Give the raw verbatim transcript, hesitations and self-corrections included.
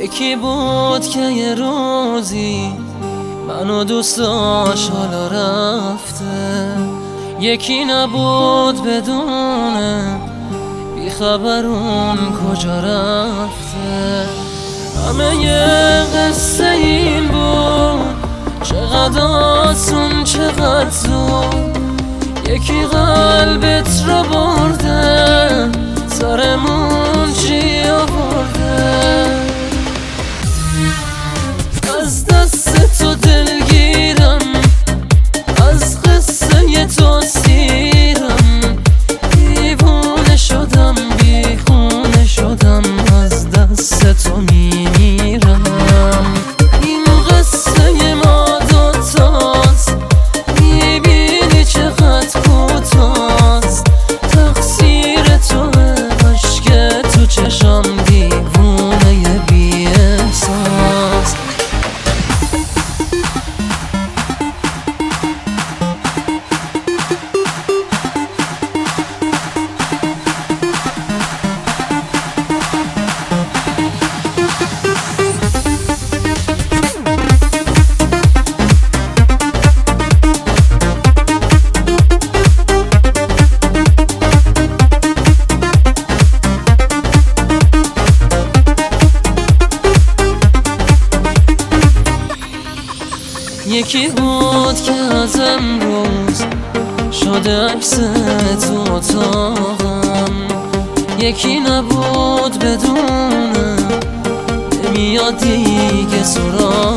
یکی بود که یه روزی منو دوست داشت حالا رفته، یکی نبود بدونه بیخبر اون کجا رفته. همه یه قصه این بود، چقدر آسون چقدر زود، یکی قلبت رو برده سرمون چی آورده. از دست تو دلگیرم، از قصه تو سیرم، دیوونه شدم بیخونه شدم، از دست تو میمیرم. این قصه ما دوتاست، میبینی چقدر کوتاست، تقصیر توه عشق تو چشم، دیوونه بی احساس. یکی بود که از امروز شده عکس تو اتاقم، یکی نبود بدونه نمیاد دیگه سراغم.